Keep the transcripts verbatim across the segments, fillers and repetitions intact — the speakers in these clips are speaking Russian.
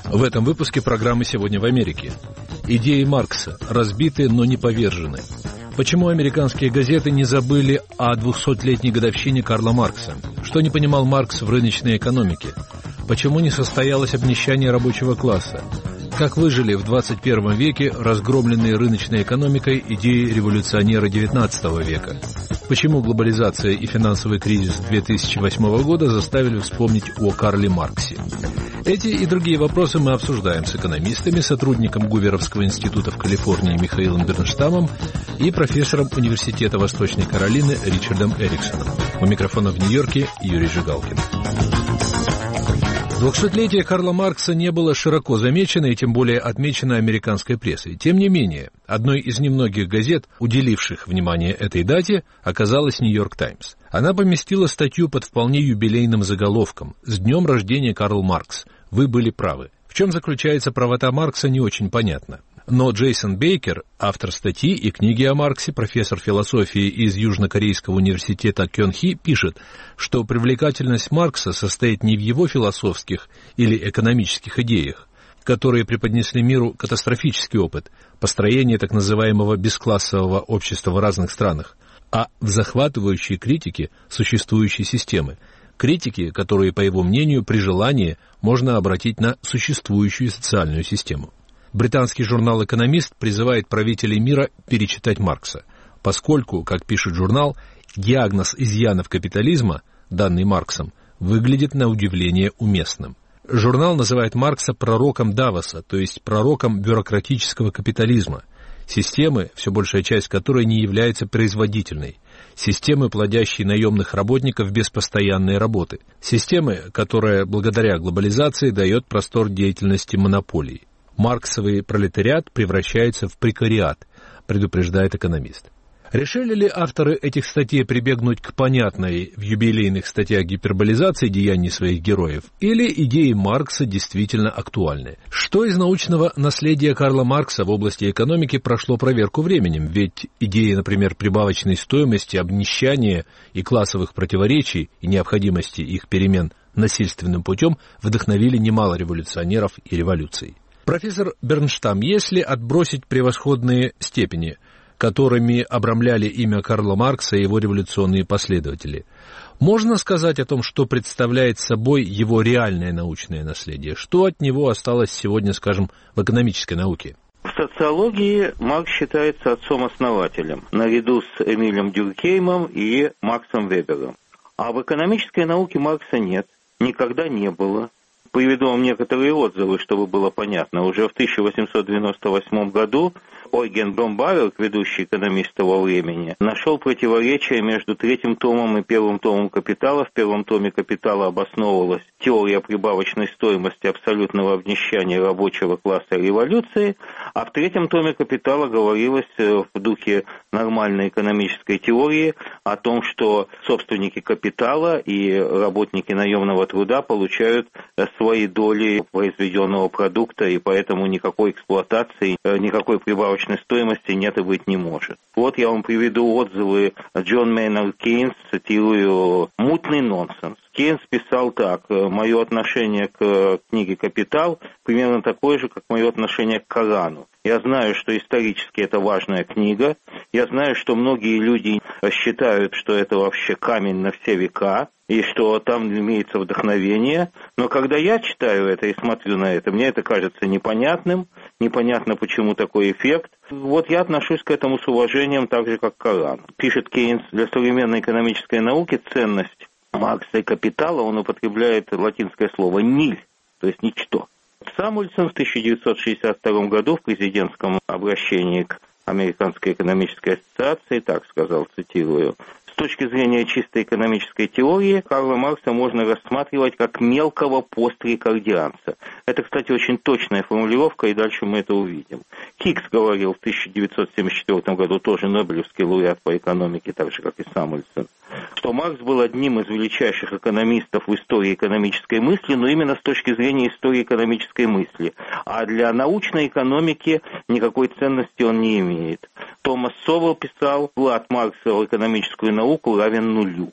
В этом выпуске программы «Сегодня в Америке». Идеи Маркса разбиты, но не повержены. Почему американские газеты не забыли о двухсотлетней годовщине Карла Маркса? Что не понимал Маркс в рыночной экономике? Почему не состоялось обнищание рабочего класса? Как выжили в двадцать первом веке разгромленные рыночной экономикой идеи революционера девятнадцатого века? Почему глобализация и финансовый кризис две тысячи восьмого года заставили вспомнить о Карле Марксе? Эти и другие вопросы мы обсуждаем с экономистами, сотрудником Гуверовского института в Калифорнии Михаилом Бернштамом и профессором Университета Восточной Каролины Ричардом Эриксоном. У микрофона в Нью-Йорке Юрий Жигалкин. Двухсотлетие Карла Маркса не было широко замечено и тем более отмечено американской прессой. Тем не менее, одной из немногих газет, уделивших внимание этой дате, оказалась «Нью-Йорк Таймс». Она поместила статью под вполне юбилейным заголовком «С днем рождения, Карл Маркс! Вы были правы». В чем заключается правота Маркса, не очень понятно. Но Джейсон Бейкер, автор статьи и книги о Марксе, профессор философии из Южнокорейского университета Кёнхи, пишет, что привлекательность Маркса состоит не в его философских или экономических идеях, которые преподнесли миру катастрофический опыт построения так называемого бесклассового общества в разных странах, а в захватывающей критике существующей системы, критики, которые, по его мнению, при желании можно обратить на существующую социальную систему. Британский журнал «Экономист» призывает правителей мира перечитать Маркса, поскольку, как пишет журнал, диагноз изъянов капитализма, данный Марксом, выглядит на удивление уместным. Журнал называет Маркса пророком Давоса, то есть пророком бюрократического капитализма, системы, все большая часть которой не является производительной, системы, плодящей наемных работников без постоянной работы, системы, которая благодаря глобализации дает простор деятельности монополий. Марксовый пролетариат превращается в прекариат, предупреждает экономист. Решили ли авторы этих статей прибегнуть к понятной в юбилейных статьях гиперболизации деяний своих героев, или идеи Маркса действительно актуальны? Что из научного наследия Карла Маркса в области экономики прошло проверку временем? Ведь идеи, например, прибавочной стоимости, обнищания и классовых противоречий и необходимости их перемен насильственным путем вдохновили немало революционеров и революций. Профессор Бернштам, если отбросить превосходные степени, которыми обрамляли имя Карла Маркса и его революционные последователи, можно сказать о том, что представляет собой его реальное научное наследие? Что от него осталось сегодня, скажем, в экономической науке? В социологии Маркс считается отцом-основателем, наряду с Эмилем Дюркгеймом и Максом Вебером. А в экономической науке Маркса нет, никогда не было. Приведу вам некоторые отзывы, чтобы было понятно. Уже в тысяча восемьсот девяносто восьмом году Ойген Бромбаверг, ведущий экономист того времени, нашел противоречие между третьим томом и первым томом «Капитала». В первом томе «Капитала» обосновывалась теория прибавочной стоимости абсолютного обнищания рабочего класса революции, а в третьем томе «Капитала» говорилось в духе нормальной экономической теории о том, что собственники капитала и работники наемного труда получают свои доли произведенного продукта, и поэтому никакой эксплуатации, никакой прибавочной стоимости нет и быть не может. Вот я вам приведу отзывы. Джон Мейнард Кейнс, цитирую, «Мутный нонсенс». Кейнс писал так: «Мое отношение к книге «Капитал» примерно такое же, как мое отношение к Корану. Я знаю, что исторически это важная книга. Я знаю, что многие люди считают, что это вообще камень на все века, и что там имеется вдохновение. Но когда я читаю это и смотрю на это, мне это кажется непонятным, непонятно, почему такой эффект. Вот я отношусь к этому с уважением, так же, как к Корану». Пишет Кейнс, для современной экономической науки ценность Маркса и «Капитала», он употребляет латинское слово «ниль», то есть «ничто». Самуэльсон в тысяча девятьсот шестьдесят втором году в президентском обращении к Американской экономической ассоциации так сказал, цитирую: «С точки зрения чистой экономической теории Карла Маркса можно рассматривать как мелкого пострикардианца». Это, кстати, очень точная формулировка, и дальше мы это увидим. Хиггс говорил в тысяча девятьсот семьдесят четвёртом году, тоже Нобелевский лауреат по экономике, так же, как и Самуэльсон, что Маркс был одним из величайших экономистов в истории экономической мысли, но именно с точки зрения истории экономической мысли. А для научной экономики никакой ценности он не имеет. Томас Совел писал: «Вклад Маркса в экономическую науку равен нулю».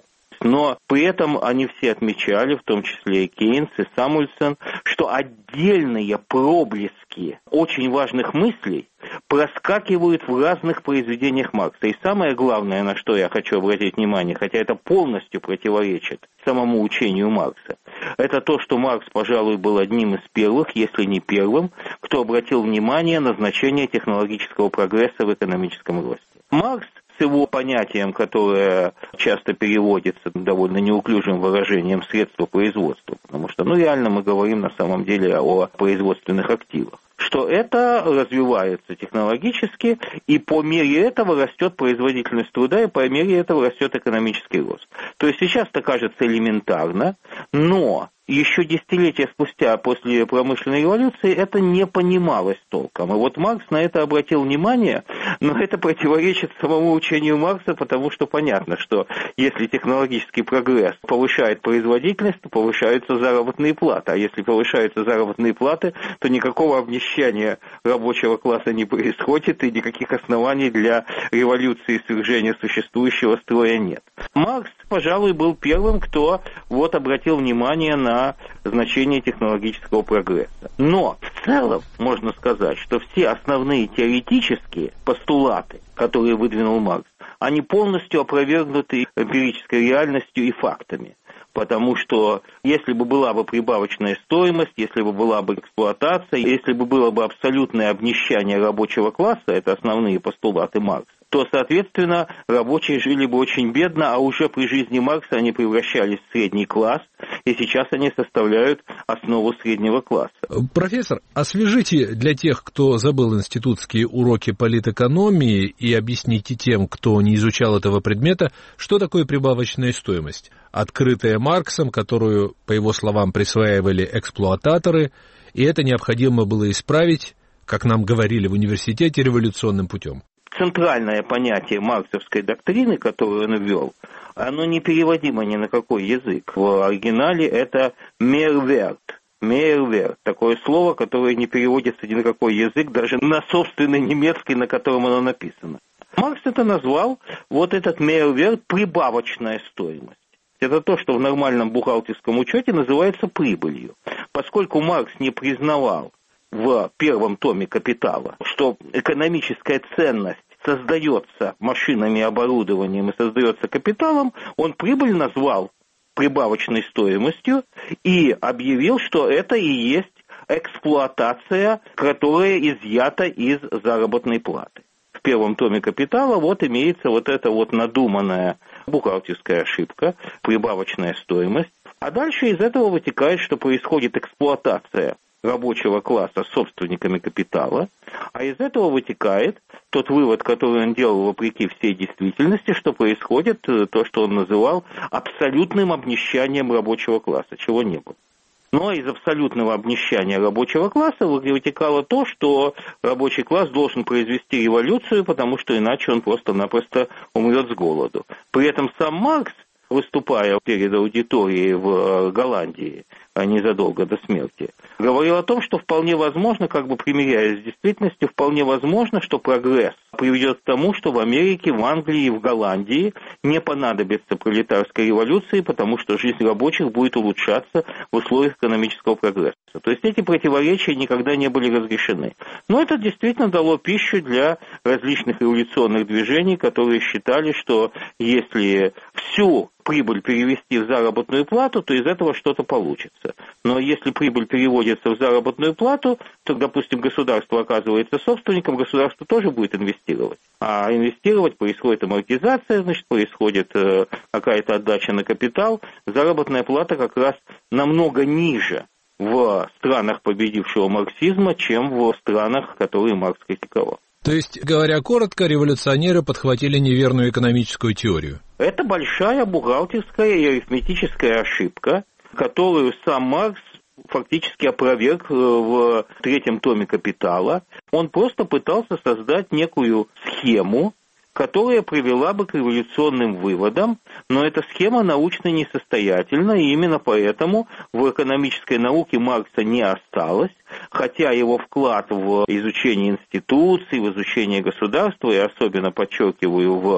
Но при этом они все отмечали, в том числе и Кейнс, и Самуэльсон, что отдельные проблески очень важных мыслей проскакивают в разных произведениях Маркса. И самое главное, на что я хочу обратить внимание, хотя это полностью противоречит самому учению Маркса, это то, что Маркс, пожалуй, был одним из первых, если не первым, кто обратил внимание на значение технологического прогресса в экономическом росте. Маркс с его понятием, которое часто переводится довольно неуклюжим выражением «средства производства», потому что, ну, реально мы говорим на самом деле о производственных активах, что это развивается технологически, и по мере этого растет производительность труда, и по мере этого растет экономический рост. То есть сейчас это кажется элементарно, но еще десятилетия спустя после промышленной революции это не понималось толком. И вот Маркс на это обратил внимание, но это противоречит самому учению Маркса, потому что понятно, что если технологический прогресс повышает производительность, то повышаются заработные платы. А если повышаются заработные платы, то никакого обнищания рабочего класса не происходит, и никаких оснований для революции и свержения существующего строя нет. Маркс, пожалуй, был первым, кто вот обратил внимание на значение технологического прогресса. Но в целом можно сказать, что все основные теоретические постулаты, которые выдвинул Маркс, они полностью опровергнуты эмпирической реальностью и фактами. Потому что если бы была бы прибавочная стоимость, если бы была бы эксплуатация, если бы было бы абсолютное обнищание рабочего класса, это основные постулаты Маркса, то, соответственно, рабочие жили бы очень бедно, а уже при жизни Маркса они превращались в средний класс, и сейчас они составляют основу среднего класса. Профессор, освежите для тех, кто забыл институтские уроки политэкономии, и объясните тем, кто не изучал этого предмета, что такое прибавочная стоимость, открытая Марксом, которую, по его словам, присваивали эксплуататоры, и это необходимо было исправить, как нам говорили в университете, революционным путем. Центральное понятие марксовской доктрины, которую он ввел, оно не переводимо ни на какой язык. В оригинале это «мерверт». «Мерверт» – такое слово, которое не переводится ни на какой язык, даже на собственный немецкий, на котором оно написано. Маркс это назвал, вот этот «мерверт» – прибавочная стоимость. Это то, что в нормальном бухгалтерском учете называется прибылью. Поскольку Маркс не признавал в первом томе «Капитала», что экономическая ценность создается машинами и оборудованием и создается капиталом, он прибыль назвал прибавочной стоимостью и объявил, что это и есть эксплуатация, которая изъята из заработной платы. В первом томе «Капитала» вот имеется вот эта вот надуманная бухгалтерская ошибка, прибавочная стоимость, а дальше из этого вытекает, что происходит эксплуатация рабочего класса собственниками капитала, а из этого вытекает тот вывод, который он делал вопреки всей действительности, что происходит то, что он называл абсолютным обнищанием рабочего класса, чего не было. Но из абсолютного обнищания рабочего класса вытекало то, что рабочий класс должен произвести революцию, потому что иначе он просто-напросто умрет с голоду. При этом сам Маркс, выступая перед аудиторией в Голландии незадолго до смерти, говорил о том, что вполне возможно, как бы примиряясь с действительностью, вполне возможно, что прогресс приведет к тому, что в Америке, в Англии и в Голландии не понадобится пролетарской революции, потому что жизнь рабочих будет улучшаться в условиях экономического прогресса. То есть эти противоречия никогда не были разрешены. Но это действительно дало пищу для различных революционных движений, которые считали, что если всю прибыль перевести в заработную плату, то из этого что-то получится. Но если прибыль переводится в заработную плату, то, допустим, государство оказывается собственником, государство тоже будет инвестировать. А инвестировать происходит амортизация, значит, происходит э, какая-то отдача на капитал. Заработная плата как раз намного ниже в странах победившего марксизма, чем в странах, которые Маркс критиковал. То есть, говоря коротко, революционеры подхватили неверную экономическую теорию. Это большая бухгалтерская и арифметическая ошибка, которую сам Маркс фактически опроверг в третьем томе «Капитала». Он просто пытался создать некую схему, которая привела бы к революционным выводам, но эта схема научно несостоятельна, и именно поэтому в экономической науке Маркса не осталось, хотя его вклад в изучение институций, в изучение государства, и особенно, подчеркиваю, в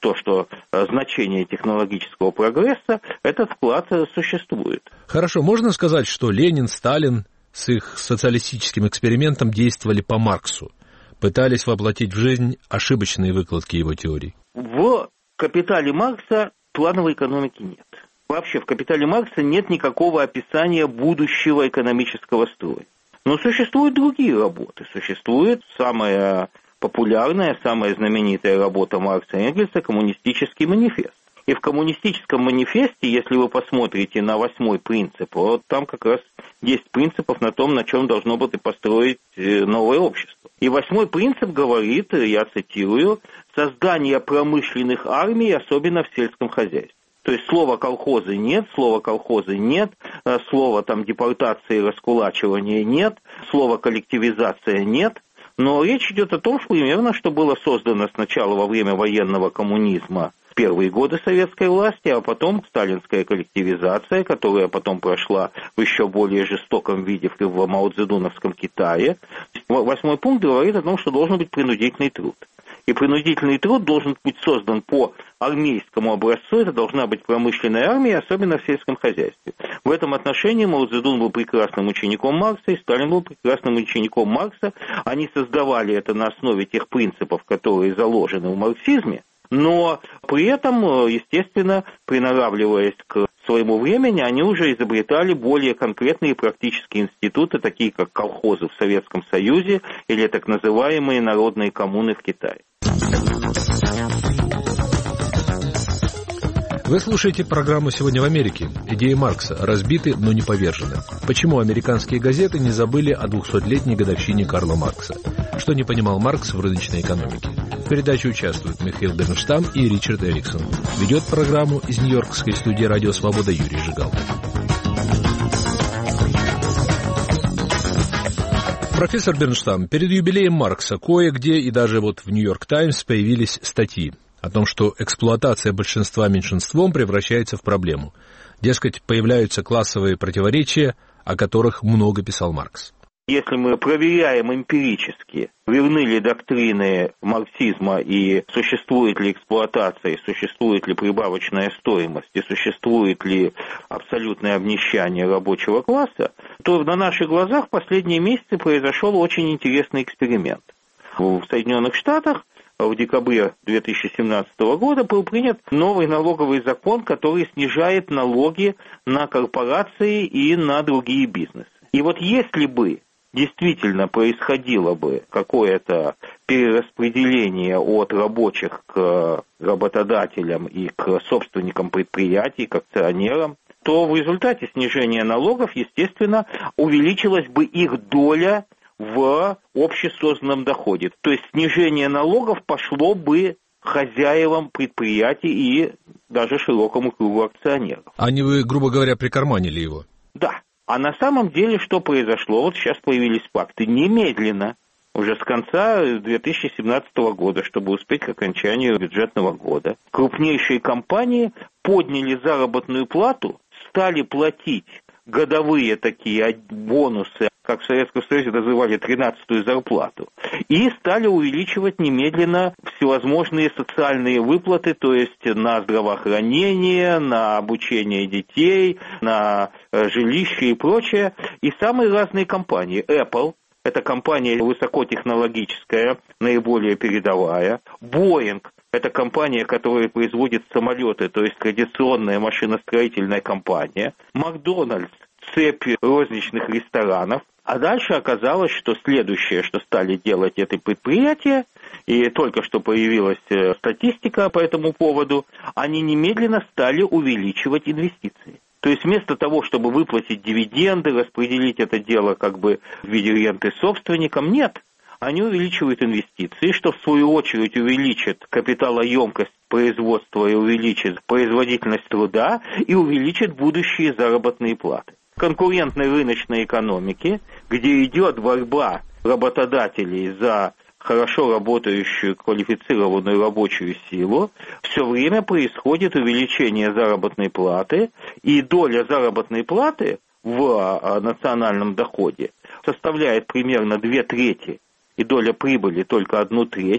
то, что значение технологического прогресса, этот вклад существует. Хорошо, можно сказать, что Ленин, Сталин с их социалистическим экспериментом действовали по Марксу, пытались воплотить в жизнь ошибочные выкладки его теорий? В «Капитале» Маркса плановой экономики нет. Вообще в «Капитале» Маркса нет никакого описания будущего экономического строя. Но существуют другие работы. Существует самая популярная, самая знаменитая работа Маркса и Энгельса «Коммунистический манифест». И в «Коммунистическом манифесте», если вы посмотрите на восьмой принцип, вот там как раз десять принципов на том, на чем должно быть построить новое общество. И восьмой принцип говорит, я цитирую, «создание промышленных армий, особенно в сельском хозяйстве». То есть слова колхозы нет, слова колхозы нет, слова там депортации и раскулачивания нет, слова коллективизация нет. Но речь идет о том, что примерно, что было создано сначала во время военного коммунизма в первые годы советской власти, а потом сталинская коллективизация, которая потом прошла в еще более жестоком виде в маоцзэдуновском Китае. Восьмой пункт говорит о том, что должен быть принудительный труд. И принудительный труд должен быть создан по армейскому образцу, это должна быть промышленная армия, особенно в сельском хозяйстве. В этом отношении Мао Цзэдун был прекрасным учеником Маркса, и Сталин был прекрасным учеником Маркса. Они создавали это на основе тех принципов, которые заложены в марксизме, но при этом, естественно, приноравливаясь к своему времени, они уже изобретали более конкретные практические институты, такие как колхозы в Советском Союзе или так называемые народные коммуны в Китае. Вы слушаете программу «Сегодня в Америке». Идеи Маркса разбиты, но не повержены. Почему американские газеты не забыли о двухсотлетней годовщине Карла Маркса? Что не понимал Маркс в рыночной экономике? В передаче участвуют Михаил Бернштам и Ричард Эриксон. Ведет программу из нью-йоркской студии «Радио Свобода» Юрий Жигал. Профессор Бернштам, перед юбилеем Маркса кое-где и даже вот в «Нью-Йорк Таймс» появились статьи о том, что эксплуатация большинства меньшинством превращается в проблему. Дескать, появляются классовые противоречия, о которых много писал Маркс. Если мы проверяем эмпирически, верны ли доктрины марксизма и существует ли эксплуатация, существует ли прибавочная стоимость и существует ли абсолютное обнищание рабочего класса, то на наших глазах в последние месяцы произошел очень интересный эксперимент. В Соединенных Штатах в декабре две тысячи семнадцатого года был принят новый налоговый закон, который снижает налоги на корпорации и на другие бизнесы. И вот если бы действительно происходило бы какое-то перераспределение от рабочих к работодателям и к собственникам предприятий, к акционерам, то в результате снижения налогов, естественно, увеличилась бы их доля в общесозданном доходе. То есть снижение налогов пошло бы хозяевам предприятий и даже широкому кругу акционеров. Они, вы, грубо говоря, прикарманили его? Да. А на самом деле что произошло? Вот сейчас появились факты. Немедленно, уже с конца две тысячи семнадцатого года, чтобы успеть к окончанию бюджетного года, крупнейшие компании подняли заработную плату, стали платить годовые такие бонусы, как в Советском Союзе называли тринадцатую зарплату, и стали увеличивать немедленно всевозможные социальные выплаты, то есть на здравоохранение, на обучение детей, на жилище и прочее. И самые разные компании. Apple, это компания высокотехнологическая, наиболее передовая. Boeing, это компания, которая производит самолеты, то есть традиционная машиностроительная компания. Макдональдс, цепь розничных ресторанов. А дальше оказалось, что следующее, что стали делать это предприятия, и только что появилась статистика по этому поводу, они немедленно стали увеличивать инвестиции. То есть вместо того, чтобы выплатить дивиденды, распределить это дело как бы в виде ренты собственникам, нет. Они увеличивают инвестиции, что в свою очередь увеличит капиталоемкость производства и увеличит производительность труда и увеличит будущие заработные платы. В конкурентной рыночной экономике, где идет борьба работодателей за хорошо работающую квалифицированную рабочую силу, все время происходит увеличение заработной платы, и доля заработной платы в национальном доходе составляет примерно две трети, и доля прибыли только одну треть.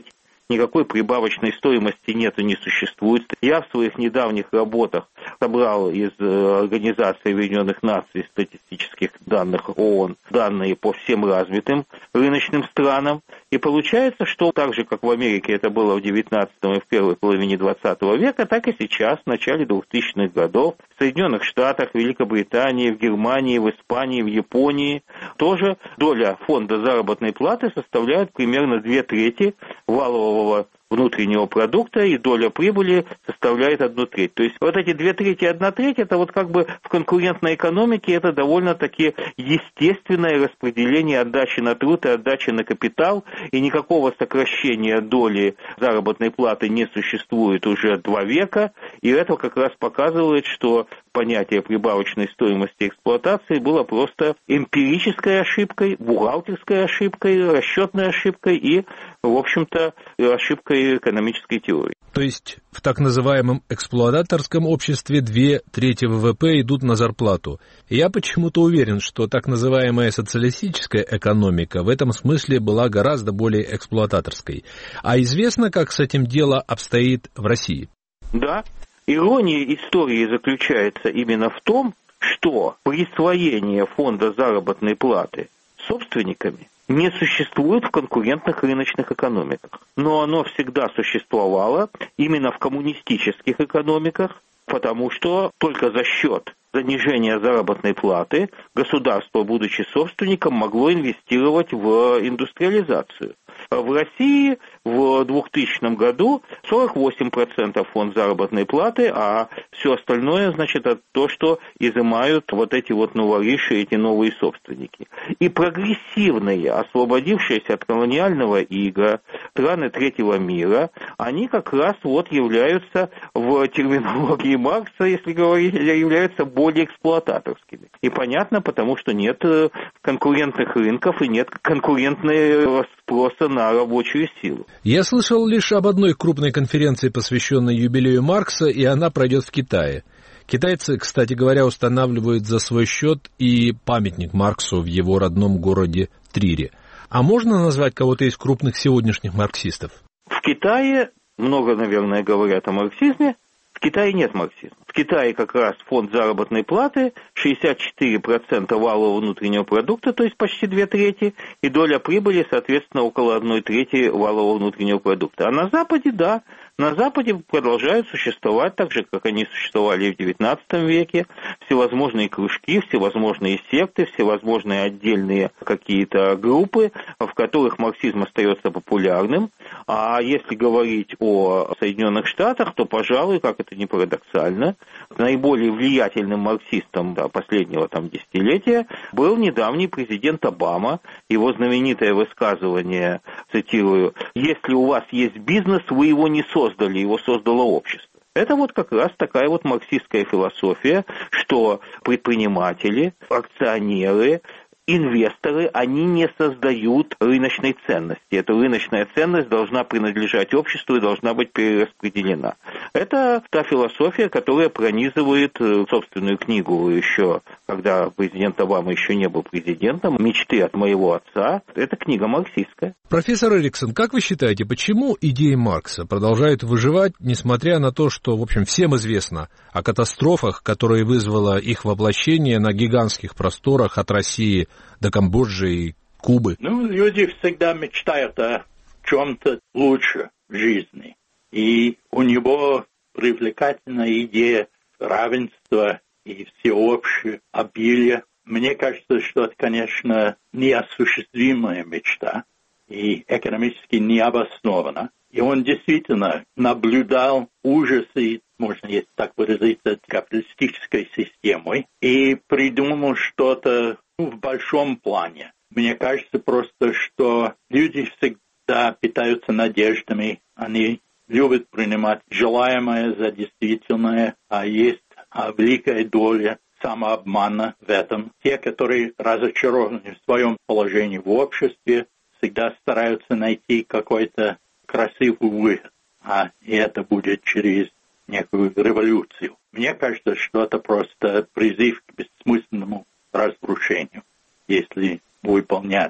никакой прибавочной стоимости нет и не существует. Я в своих недавних работах собрал из Организации Объединенных Наций статистических данных ООН данные по всем развитым рыночным странам. И получается, что так же, как в Америке это было в девятнадцатом и в первой половине двадцатого века, так и сейчас, в начале двухтысячных годов, в Соединенных Штатах, в Великобритании, в Германии, в Испании, в Японии, тоже доля фонда заработной платы составляет примерно две трети валового внутреннего продукта, и доля прибыли составляет одну треть. То есть вот эти две трети и одна треть, это вот как бы в конкурентной экономике это довольно-таки естественное распределение отдачи на труд и отдачи на капитал, и никакого сокращения доли заработной платы не существует уже два века, и это как раз показывает, что понятие прибавочной стоимости эксплуатации было просто эмпирической ошибкой, бухгалтерской ошибкой, расчетной ошибкой и, в общем-то, ошибкой экономической теории. То есть в так называемом эксплуататорском обществе две трети ВВП идут на зарплату. Я почему-то уверен, что так называемая социалистическая экономика в этом смысле была гораздо более эксплуататорской. А известно, как с этим дело обстоит в России? Да. Ирония истории заключается именно в том, что присвоение фонда заработной платы собственниками не существует в конкурентных рыночных экономиках. Но оно всегда существовало именно в коммунистических экономиках, потому что только за счет занижения заработной платы государство, будучи собственником, могло инвестировать в индустриализацию. В России в двухтысячном году сорок восемь процентов фонд заработной платы, а все остальное, значит, это то, что изымают вот эти вот новориши, эти новые собственники. И прогрессивные, освободившиеся от колониального ига страны третьего мира, они как раз вот являются в терминологии Маркса, если говорить, являются более эксплуататорскими. И понятно, потому что нет конкурентных рынков и нет конкурентного спроса на рабочую силу. Я слышал лишь об одной крупной конференции, посвященной юбилею Маркса, и она пройдет в Китае. Китайцы, кстати говоря, устанавливают за свой счет и памятник Марксу в его родном городе Трире. А можно назвать кого-то из крупных сегодняшних марксистов? В Китае много, наверное, говорят о марксизме. В Китае нет марксизма. В Китае как раз фонд заработной платы шестьдесят четыре процента валового внутреннего продукта, то есть почти две трети, и доля прибыли, соответственно, около одной трети валового внутреннего продукта. А на Западе, да, на Западе продолжают существовать так же, как они существовали и в девятнадцатом веке, всевозможные кружки, всевозможные секты, всевозможные отдельные какие-то группы, в которых марксизм остается популярным. А если говорить о Соединенных Штатах, то, пожалуй, как это ни парадоксально, наиболее влиятельным марксистом да, последнего там, десятилетия был недавний президент Обама. Его знаменитое высказывание, цитирую, «Если у вас есть бизнес, вы его не создали, его создало общество». Это вот как раз такая вот марксистская философия, что предприниматели, акционеры, инвесторы, они не создают рыночной ценности. Эта рыночная ценность должна принадлежать обществу и должна быть перераспределена. Это та философия, которая пронизывает собственную книгу еще, когда президент Обама еще не был президентом, «Мечты от моего отца». Это книга марксистская. Профессор Эриксон, как вы считаете, почему идеи Маркса продолжают выживать, несмотря на то, что, в общем, всем известно о катастрофах, которые вызвало их воплощение на гигантских просторах от России до Камбоджи и Кубы? Ну, люди всегда мечтают о чем-то лучше в жизни. И у него привлекательная идея равенства и всеобщее обилие. Мне кажется, что это, конечно, неосуществимая мечта и экономически необоснованно. И он действительно наблюдал ужасы, можно если так выразиться, капиталистической системой и придумал что-то ну, в большом плане. Мне кажется просто, что люди всегда питаются надеждами, они любят принимать желаемое за действительное, а есть великая доля самообмана в этом. Те, которые разочарованы в своем положении в обществе, всегда стараются найти какой-то красивый выход, а это будет через некую революцию. Мне кажется, что это просто призыв к бессмысленному разрушению, если выполнять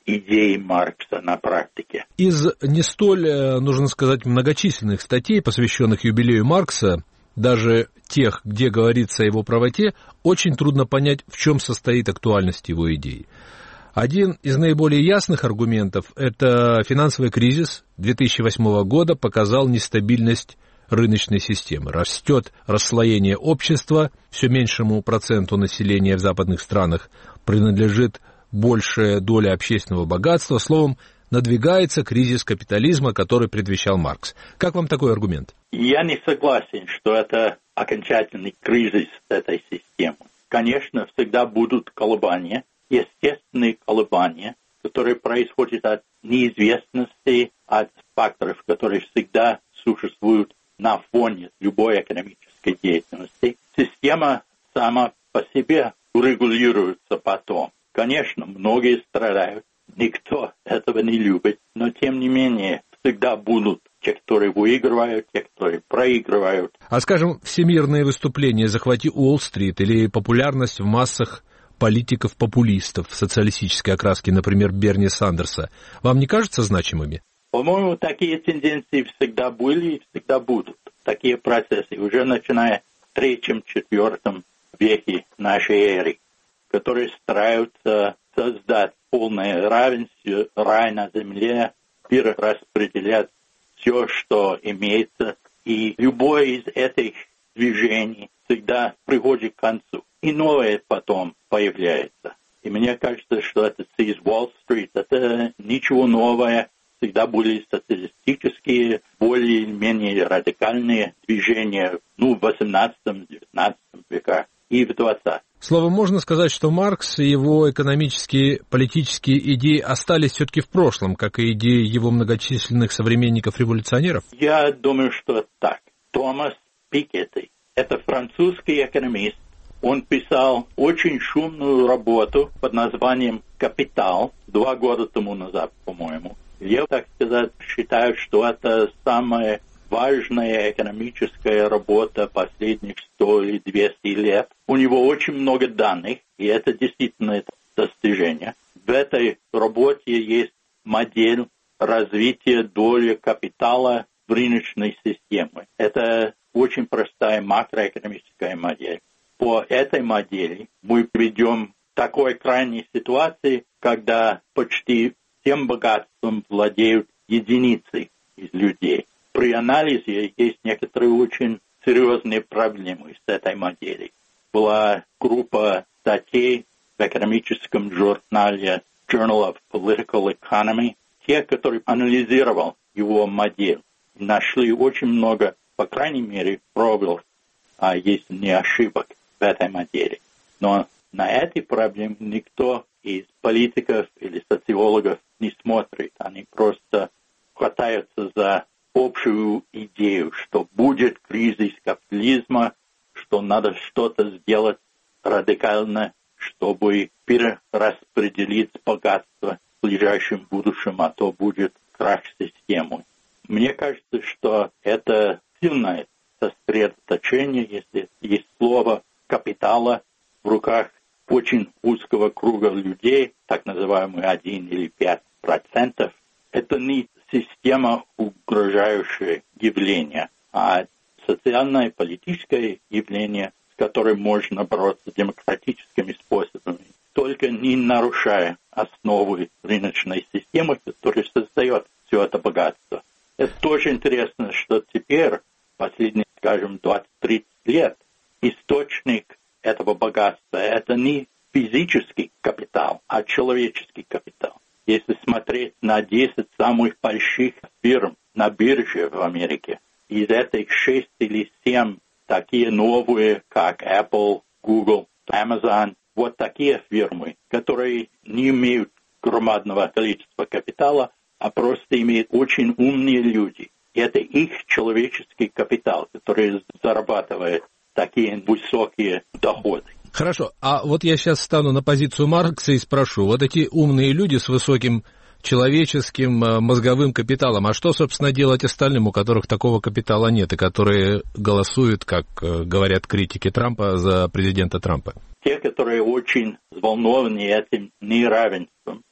идеи Маркса на практике. Из не столь, нужно сказать, многочисленных статей, посвященных юбилею Маркса, даже тех, где говорится о его правоте, очень трудно понять, в чем состоит актуальность его идей. Один из наиболее ясных аргументов – это финансовый кризис две тысячи восьмого года показал нестабильность рыночной системы. Растет расслоение общества, все меньшему проценту населения в западных странах принадлежит большая доля общественного богатства. Словом, надвигается кризис капитализма, который предвещал Маркс. Как вам такой аргумент? Я не согласен, что это окончательный кризис этой системы. Конечно, всегда будут колебания, естественные колебания, которые происходят от неизвестности, от факторов, которые всегда существуют на фоне любой экономической деятельности. Система сама по себе урегулируется потом. Конечно, многие страдают, никто этого не любит, но тем не менее всегда будут те, которые выигрывают, те, которые проигрывают. А скажем, всемирные выступления «Захвати Уолл-стрит» или популярность в массах политиков-популистов социалистической окраски, например, Берни Сандерса, вам не кажутся значимыми? По-моему, такие тенденции всегда были и всегда будут. Такие процессы уже начиная в третьем-четвертом веке нашей эры, которые стараются создать полное равенство, рай на земле, перераспределять все, что имеется. И любое из этих движений всегда приходит к концу. И новое потом появляется. И мне кажется, что это Seize Wall-Street, это ничего нового. Всегда были социалистические, более-менее радикальные движения, ну, в восемнадцатом-девятнадцатом веках и в двадцатом. Словом, можно сказать, что Маркс и его экономические, политические идеи остались все-таки в прошлом, как и идеи его многочисленных современников-революционеров? Я думаю, что так. Томас Piketty – это французский экономист. Он писал очень шумную работу под названием «Капитал» два года тому назад, по-моему. Я, так сказать, считаю, что это самая важная экономическая работа последних сто или двести лет. У него очень много данных, и это действительно достижение. В этой работе есть модель развития доли капитала в рыночной системе. Это очень простая макроэкономическая модель. По этой модели мы приведем к такой крайней ситуации, когда почти всем богатством владеют единицы из людей. При анализе есть некоторые очень серьезные проблемы с этой моделью. Была группа статей в экономическом журнале Journal of Political Economy, те, которые анализировал его модель, нашли очень много, по крайней мере, пробелов, а если не ошибок в этой модели. Но на эти проблемы никто из политиков или социологов не смотрит. Они просто хватаются за общую идею, что будет кризис капитализма, что надо что-то сделать радикально, чтобы перераспределить богатство в ближайшем будущем, а то будет крах системы. Мне кажется, что это сильное сосредоточение, если есть слово капитала в руках очень узкого круга людей, так называемый один или пять процентов. Это не система угрожающее явление, а социальное и политическое явление, с которым можно бороться демократическими способами, только не нарушая основы рыночной системы, которая создает все это богатство. Это тоже интересно, что теперь, последние, скажем, двадцать-тридцать лет, источник этого богатства – это не физический капитал, а человеческий капитал. Если смотреть на десять самых больших фирм на бирже в Америке, из этих шесть или семь такие новые, как Apple, Google, Amazon, вот такие фирмы, которые не имеют громадного количества капитала, а просто имеют очень умные люди. И это их человеческий капитал, который зарабатывает такие высокие доходы. Хорошо, а вот я сейчас встану на позицию Маркса и спрошу, вот эти умные люди с высоким человеческим мозговым капиталом, а что, собственно, делать остальным, у которых такого капитала нет, и которые голосуют, как говорят критики Трампа, за президента Трампа? Те, которые очень взволнованы этим неравенством,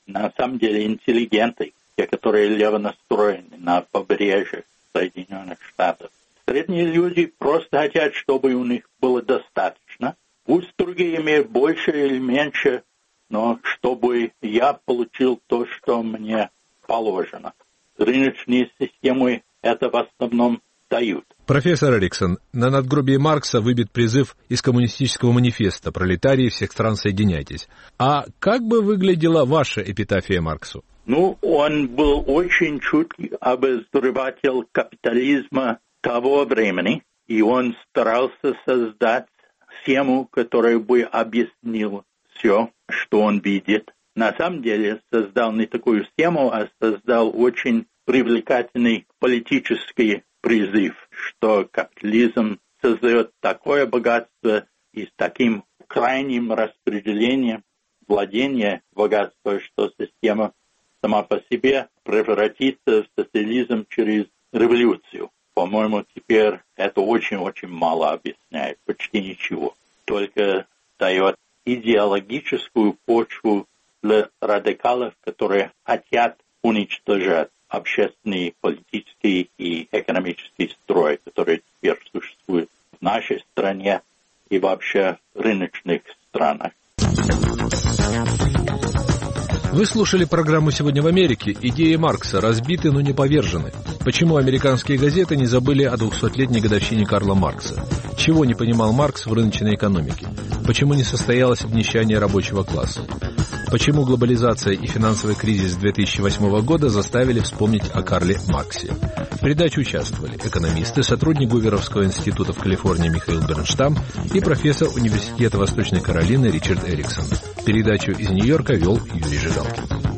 на самом деле интеллигенты, те, которые левонастроены на побережье Соединенных Штатов. Средние люди просто хотят, чтобы у них было достаточно. Пусть другие имеют больше или меньше, но чтобы я получил то, что мне положено. Рыночные системы это в основном дают. Профессор Эриксон, на надгробии Маркса выбит призыв из коммунистического манифеста «Пролетарии всех стран, соединяйтесь». А как бы выглядела ваша эпитафия Марксу? Ну, он был очень чуткий обозреватель капитализма того времени, и он старался создать схему, которая бы объяснила все, что он видит. На самом деле создал не такую схему, а создал очень привлекательный политический призыв, что капитализм создает такое богатство и с таким крайним распределением владения богатства, что система сама по себе превратится в социализм через революцию. По-моему, теперь это очень-очень мало объясняет, почти ничего. Только дает идеологическую почву для радикалов, которые хотят уничтожать общественный, политический и экономический строй, который теперь существует в нашей стране и вообще в рыночных странах. Вы слушали программу «Сегодня в Америке». Идеи Маркса разбиты, но не повержены. Почему американские газеты не забыли о двухсотлетней годовщине Карла Маркса? Чего не понимал Маркс в рыночной экономике? Почему не состоялось обнищание рабочего класса? Почему глобализация и финансовый кризис две тысячи восьмого года заставили вспомнить о Карле Марксе? В передаче участвовали экономисты, сотрудник Гуверовского института в Калифорнии Михаил Бернштам и профессор Университета Восточной Каролины Ричард Эриксон. Передачу из Нью-Йорка вел Юрий Жигалкин.